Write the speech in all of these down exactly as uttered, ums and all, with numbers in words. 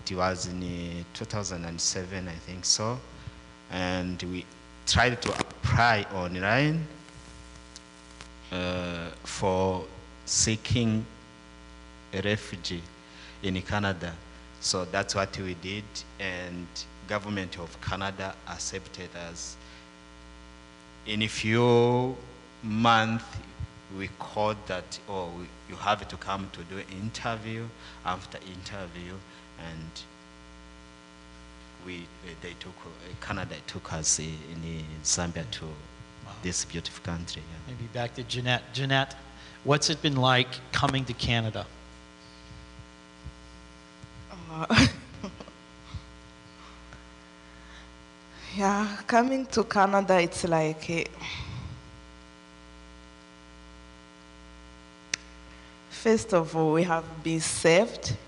it was in uh, two thousand seven, I think so. And we tried to apply online uh, for seeking a refugee in Canada. So that's what we did, and government of Canada accepted us. In a few months, we called that, oh, we, you have to come to do interview. After interview, and we they took Canada took us in Zambia to wow. this beautiful country. Yeah. Maybe back to Jeanette. Jeanette, what's it been like coming to Canada? Uh, yeah, coming to Canada, it's like a, first of all, we have been saved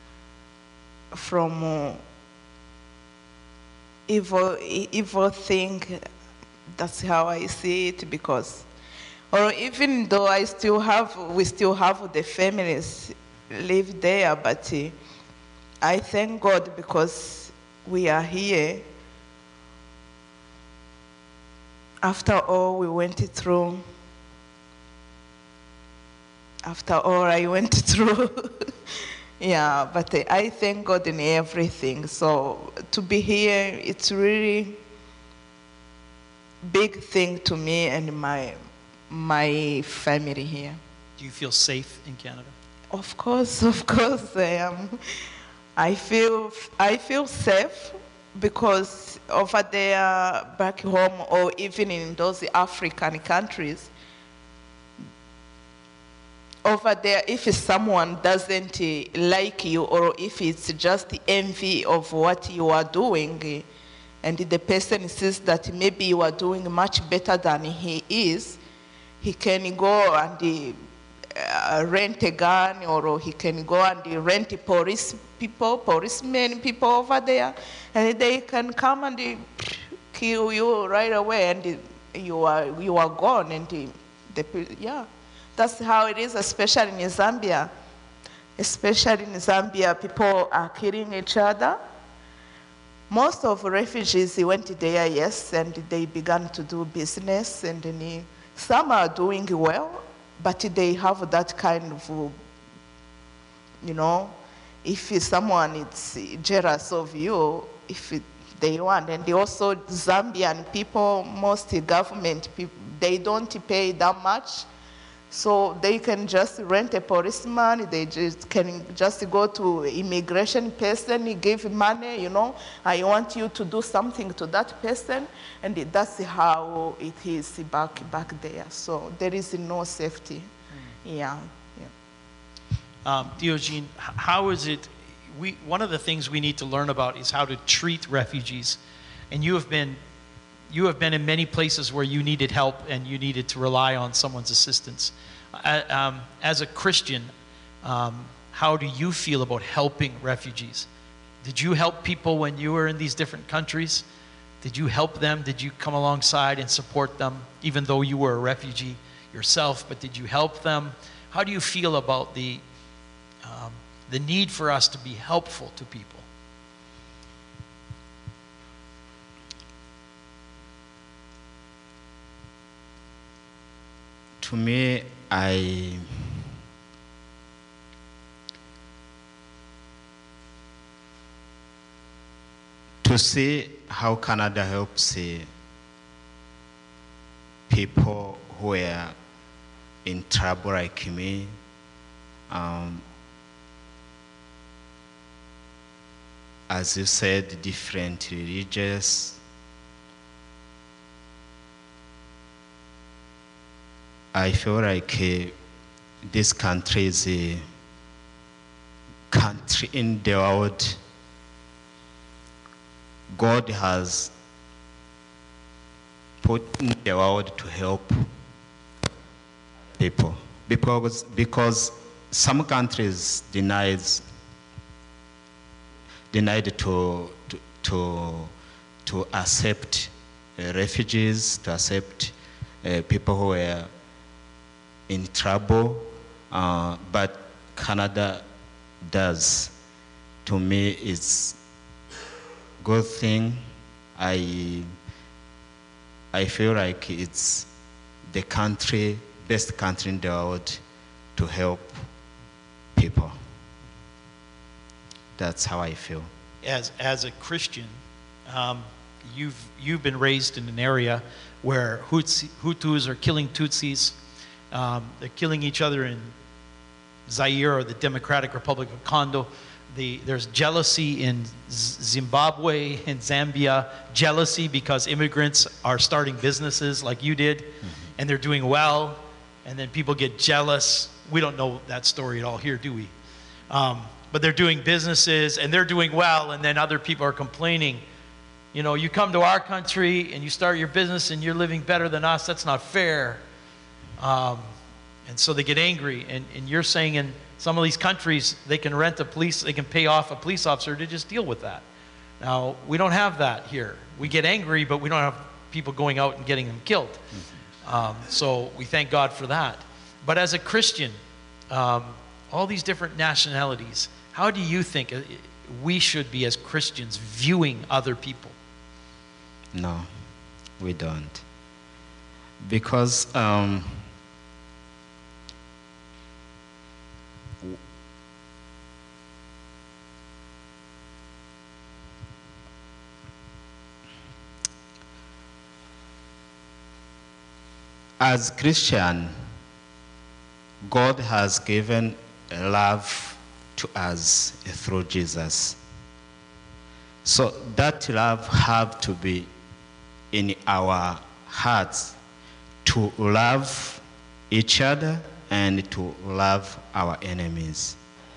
from uh, evil, evil thing. That's how I see it, because, or even though I still have, we still have the families live there, but uh, I thank God because we are here. After all we went through, after all I went through, yeah, but uh, I thank God in everything. So to be here, it's really big thing to me and my my family here. Do you feel safe in Canada? Of course, of course I am. I feel I feel safe because over there, back home, or even in those African countries, over there, if someone doesn't like you, or if it's just envy of what you are doing, and the person says that maybe you are doing much better than he is, he can go and uh, rent a gun, or he can go and rent police people, policemen people over there, and they can come and kill you right away, and you are you are gone. And the, the yeah. That's how it is, especially in Zambia. Especially in Zambia, people are killing each other. Most of refugees went there, yes, and they began to do business, and then some are doing well, but they have that kind of, you know, if someone is jealous of you, if it, they want, and they also Zambian people, most government people, they don't pay that much. So they can just rent a policeman, they just can just go to immigration person, give money, you know, I want you to do something to that person, and that's how it is back, back there. So there is no safety. Mm. Yeah. yeah. Um, Diogenes, how is it, we, one of the things we need to learn about is how to treat refugees. And you have been You have been in many places where you needed help and you needed to rely on someone's assistance. Uh, um, as a Christian, um, how do you feel about helping refugees? Did you help people when you were in these different countries? Did you help them? Did you come alongside and support them, even though you were a refugee yourself? But did you help them? How do you feel about the, um, the need for us to be helpful to people? To me, I to see how Canada helps uh, people who are in trouble like me, um, as you said, different religious. I feel like uh, this country is a country in the world God has put in the world to help people. Because, because some countries denies, denied to, to, to, to accept uh, refugees, to accept uh, people who are in trouble, uh, but Canada does to me is good thing. I, I feel like it's the country, best country in the world to help people. That's how I feel. As, as a Christian, um, you've, you've been raised in an area where Hutsi, Hutus are killing Tutsis. Um, they're killing each other in Zaire or the Democratic Republic of Congo. The, there's jealousy in Z- Zimbabwe and Zambia, jealousy because immigrants are starting businesses like you did, mm-hmm. and they're doing well, and then people get jealous. We don't know that story at all here, do we? Um, but they're doing businesses, and they're doing well, and then other people are complaining. You know, you come to our country, and you start your business, and you're living better than us. That's not fair. Um, and so they get angry, and, and you're saying in some of these countries, they can rent a police, they can pay off a police officer to just deal with that. Now, we don't have that here. We get angry, but we don't have people going out and getting them killed. Mm-hmm. Um, so we thank God for that. But as a Christian, um, all these different nationalities, how do you think we should be as Christians viewing other people? No, we don't. Because um, as Christian, God has given love to us through Jesus. So that love have to be in our hearts to love each other and to love our enemies.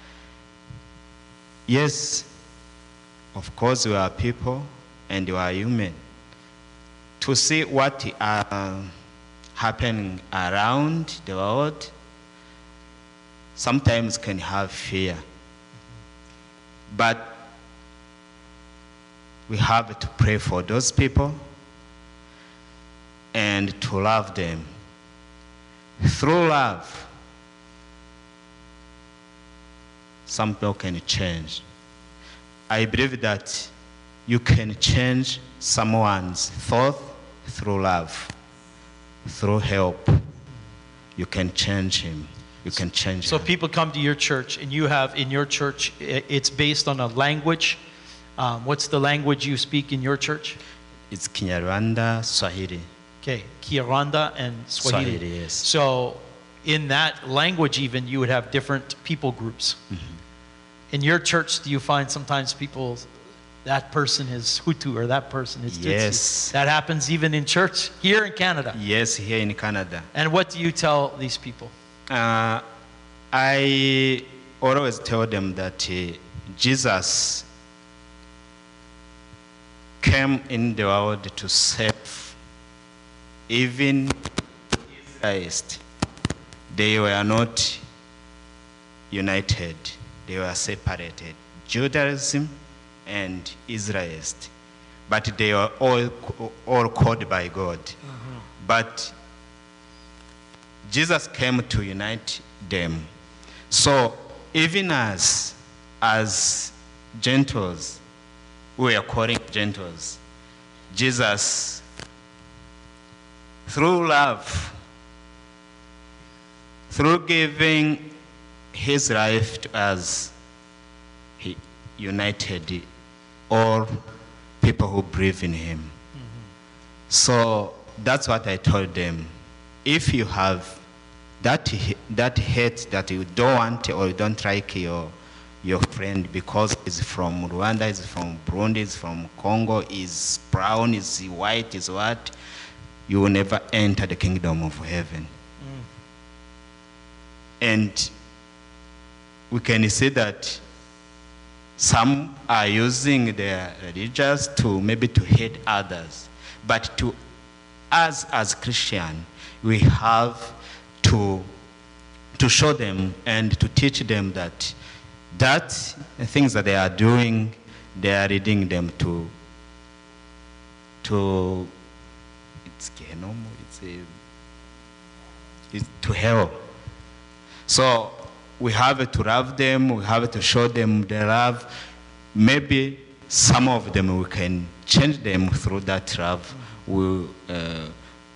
Yes, of course we are people and we are human. To see what are happening around the world, sometimes can have fear. But we have to pray for those people and to love them. Through love, some people can change. I believe that you can change someone's thought through love, through help. You can change him. You can change So him. people come to your church, and you have in your church, i- it's based on a language. Um, what's the language you speak in your church? It's Kinyarwanda, Swahili. Okay, Kinyarwanda and Swahili. Swahili, yes. So in that language even, you would have different people groups. Mm-hmm. In your church, do you find sometimes people, that person is Hutu or that person is Tutsi? Yes. That happens even in church here in Canada. Yes, here in Canada. And what do you tell these people? Uh, I always tell them that uh, Jesus came in the world to save even Israelites. They were not united. They were separated. Judaism and Israelites. But they were all, all called by God. Mm-hmm. But Jesus came to unite them. So even as, as Gentiles, we are calling Gentiles, Jesus, through love, through giving his life to us, he united all people who believe in him. Mm-hmm. So that's what I told them. If you have that, that hate that you don't want or you don't like your, your friend because he's from Rwanda, he's from Burundi, he's from Congo, he's brown, he's white, he's what, you will never enter the kingdom of heaven. Mm. And we can see that some are using their religions to maybe to hate others. But to us as Christians, we have to, to show them and to teach them that that things that they are doing, they are leading them to, to it's Gehenom, it's, a, it's to hell. So we have to love them, we have to show them the love, maybe some of them we can change them through that love. We, uh,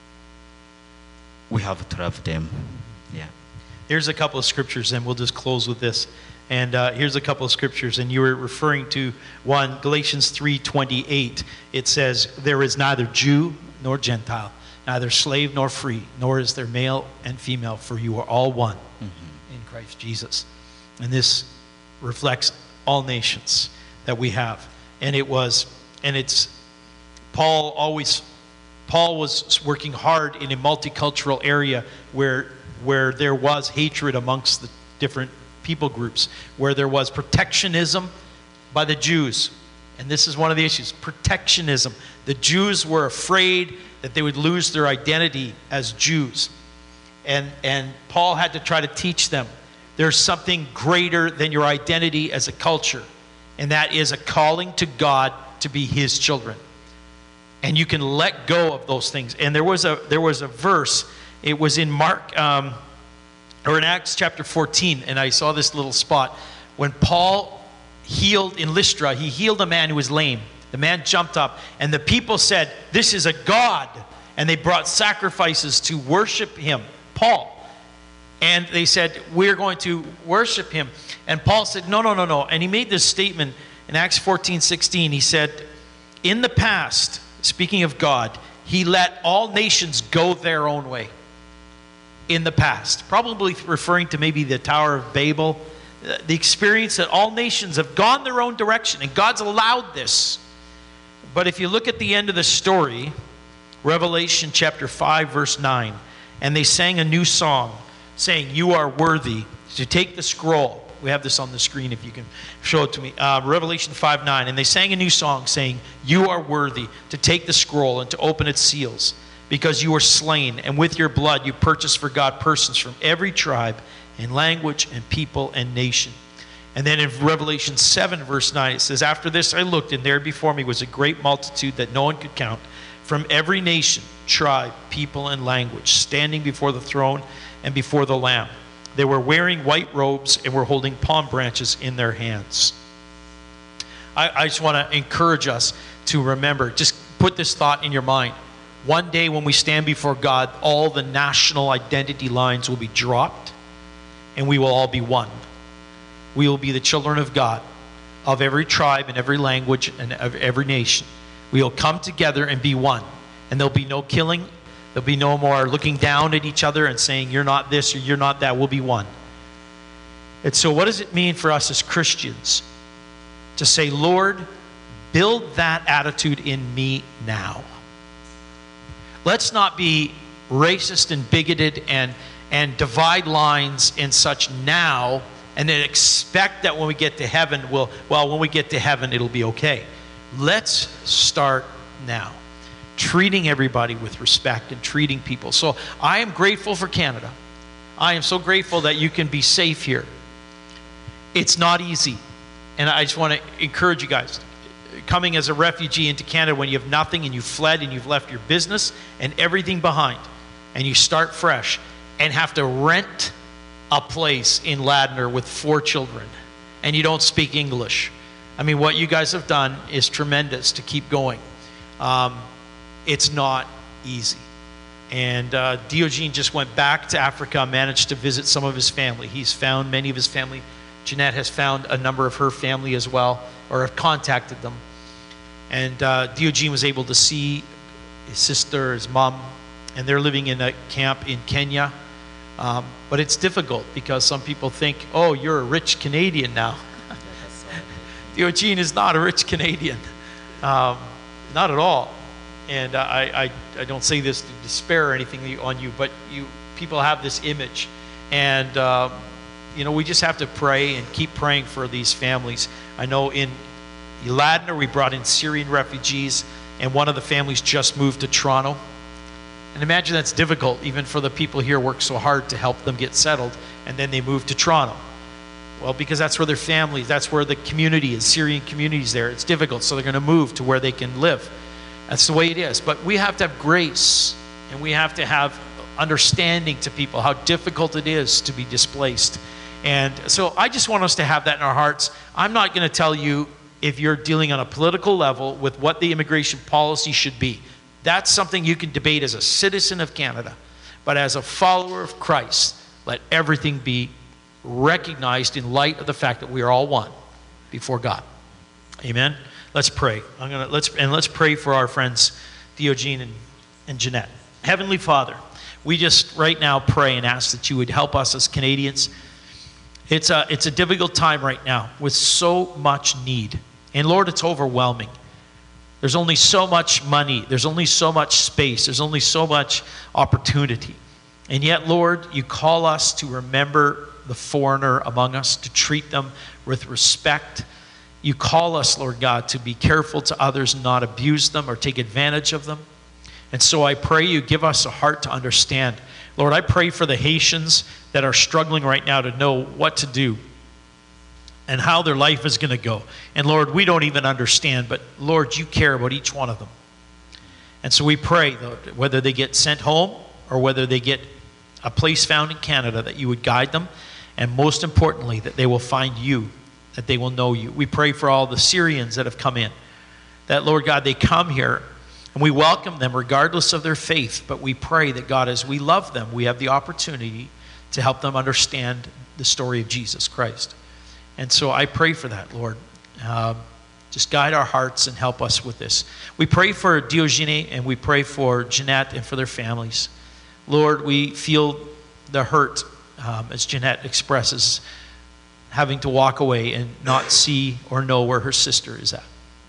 we have to love them. Yeah. Here's a couple of scriptures, and we'll just close with this. And uh, here's a couple of scriptures, and you were referring to one, Galatians three twenty-eight. It says, there is neither Jew nor Gentile, neither slave nor free, nor is there male and female, for you are all one mm-hmm. in Christ Jesus. And this reflects all nations that we have. And it was, and it's, Paul always, Paul was working hard in a multicultural area where, where there was hatred amongst the different people groups, where there was protectionism by the Jews. And this is one of the issues, protectionism. The Jews were afraid that they would lose their identity as Jews. And, and Paul had to try to teach them, there's something greater than your identity as a culture. And that is a calling to God to be his children. And you can let go of those things. And there was a, there was a verse, it was in Mark, um, or in Acts chapter fourteen, and I saw this little spot. When Paul healed in Lystra, he healed a man who was lame. The man jumped up, and the people said, this is a god. And they brought sacrifices to worship him, Paul. And they said, we're going to worship him. And Paul said, no, no, no, no. And he made this statement in Acts fourteen sixteen. He said, in the past, speaking of God, he let all nations go their own way. In the past, probably referring to maybe the Tower of Babel, the experience that all nations have gone their own direction, and God's allowed this. But if you look at the end of the story, Revelation chapter five, verse nine, and they sang a new song, saying, you are worthy to take the scroll. We have this on the screen if you can show it to me. Uh, Revelation five nine, and they sang a new song, saying, you are worthy to take the scroll and to open its seals, because you were slain, and with your blood you purchased for God persons from every tribe and language and people and nation. And then in Revelation seven, verse nine, it says, after this I looked, and there before me was a great multitude that no one could count, from every nation, tribe, people, and language, standing before the throne and before the Lamb. They were wearing white robes and were holding palm branches in their hands. I, I just want to encourage us to remember, just put this thought in your mind. One day when we stand before God, all the national identity lines will be dropped, and we will all be one. We will be the children of God, of every tribe and every language and of every nation. We will come together and be one. And there'll be no killing. There'll be no more looking down at each other and saying, you're not this or you're not that. We'll be one. And so what does it mean for us as Christians to say, Lord, build that attitude in me now? Let's not be racist and bigoted and, and divide lines and such now, and then expect that when we get to heaven, we'll, well, when we get to heaven, it'll be okay. Let's start now, treating everybody with respect and treating people. So I am grateful for Canada. I am so grateful that you can be safe here. It's not easy. And I just want to encourage you guys, coming as a refugee into Canada when you have nothing and you've fled and you've left your business and everything behind, and you start fresh and have to rent a place in Ladner with four children, and you don't speak English. I mean, what you guys have done is tremendous to keep going. Um, it's not easy. And uh, Diogene just went back to Africa, managed to visit some of his family. He's found many of his family. Jeanette has found a number of her family as well, or have contacted them. And uh, Diogene was able to see his sister, his mom, and they're living in a camp in Kenya. Um, but it's difficult because some people think, oh, you're a rich Canadian now. Diogene is not a rich Canadian. Um, not at all. And uh, I, I, I don't say this to despair or anything on you, but you people have this image. And, uh, you know, we just have to pray and keep praying for these families. I know in Ladner, we brought in Syrian refugees, and one of the families just moved to Toronto. And imagine that's difficult, even for the people here work so hard to help them get settled, and then they move to Toronto. Well, because that's where their families, that's where the community is, Syrian communities there. It's difficult, so they're going to move to where they can live. That's the way it is. But we have to have grace, and we have to have understanding to people how difficult it is to be displaced. And so I just want us to have that in our hearts. I'm not going to tell you if you're dealing on a political level with what the immigration policy should be. That's something you can debate as a citizen of Canada. But as a follower of Christ, let everything be recognized in light of the fact that we are all one before God. Amen. Let's pray. I'm gonna let's and let's pray for our friends Diogene and, and Jeanette. Heavenly Father, we just right now pray and ask that you would help us as Canadians. It's a it's a difficult time right now with so much need. And Lord, it's overwhelming. There's only so much money. There's only so much space. There's only so much opportunity. And yet, Lord, you call us to remember the foreigner among us, to treat them with respect. You call us, Lord God, to be careful to others and not abuse them or take advantage of them. And so I pray you give us a heart to understand. Lord, I pray for the Haitians that are struggling right now to know what to do and how their life is going to go. And Lord, we don't even understand, but Lord, you care about each one of them. And so we pray, Lord, whether they get sent home or whether they get a place found in Canada, that you would guide them, and most importantly, that they will find you, that they will know you. We pray for all the Syrians that have come in, that, Lord God, they come here, and we welcome them regardless of their faith, but we pray that, God, as we love them, we have the opportunity to help them understand the story of Jesus Christ. And so I pray for that, Lord. Um, just guide our hearts and help us with this. We pray for Diogene and we pray for Jeanette and for their families. Lord, we feel the hurt, um, as Jeanette expresses, having to walk away and not see or know where her sister is at.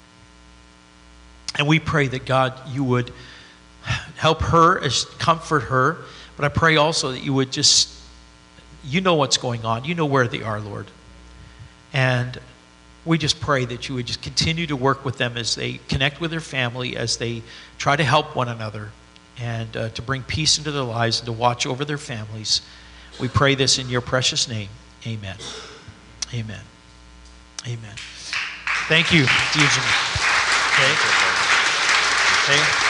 And we pray that, God, you would help her, as comfort her, but I pray also that you would just, you know what's going on. You know where they are, Lord. And we just pray that you would just continue to work with them as they connect with their family, as they try to help one another, and uh, to bring peace into their lives and to watch over their families. We pray this in your precious name. Amen. Amen. Amen. Thank you, Diogene. Okay. Okay.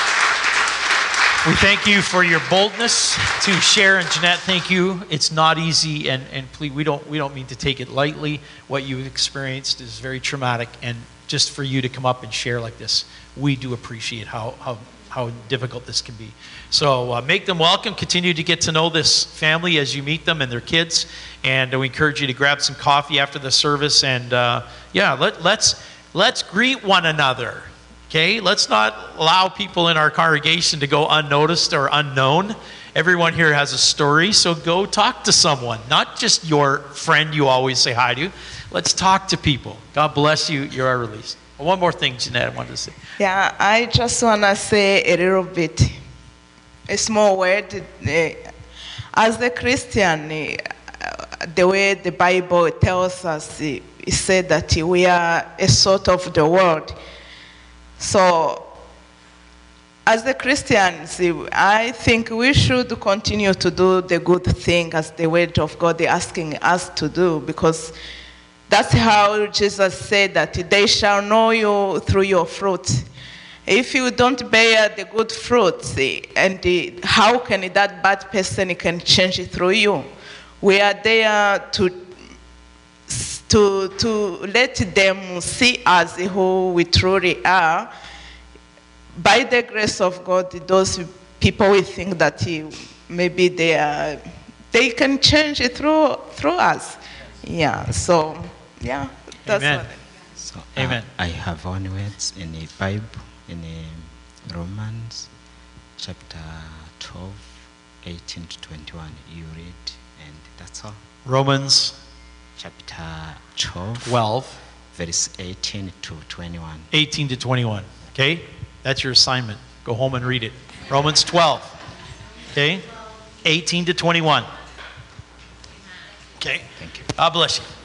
We thank you for your boldness to share, and Jeanette, thank you. It's not easy, and, and please, we don't we don't mean to take it lightly. What you've experienced is very traumatic, and just for you to come up and share like this, we do appreciate how how, how difficult this can be. So uh, make them welcome. Continue to get to know this family as you meet them and their kids, and uh, we encourage you to grab some coffee after the service, and uh, yeah, let, let's let's greet one another. Okay, let's not allow people in our congregation to go unnoticed or unknown. Everyone here has a story, so go talk to someone, not just your friend you always say hi to. Let's talk to people. God bless you. You are released. One more thing, Jeanette, I wanted to say. Yeah, I just want to say a little bit, a small word. Uh, As a Christian, uh, the way the Bible tells us, it said that we are a sort of the world. So, as the Christians, I think we should continue to do the good thing as the word of God is asking us to do, because that's how Jesus said that they shall know you through your fruit. If you don't bear the good fruits, and how can that bad person can change it through you? We are there to To, to let them see us who we truly are. By the grace of God, those people we think that he, maybe they are, they can change it through through us. Yeah. So yeah, that's Amen. what I, So, Amen. uh, I have one words in the Bible, in uh, Romans chapter twelve, eighteen to twenty-one. You read, and that's all. Romans Chapter twelve, twelve, verse eighteen to twenty-one. eighteen to twenty-one. Okay? That's your assignment. Go home and read it. Romans twelve. Okay? eighteen to twenty-one. Okay? Thank you. God bless you.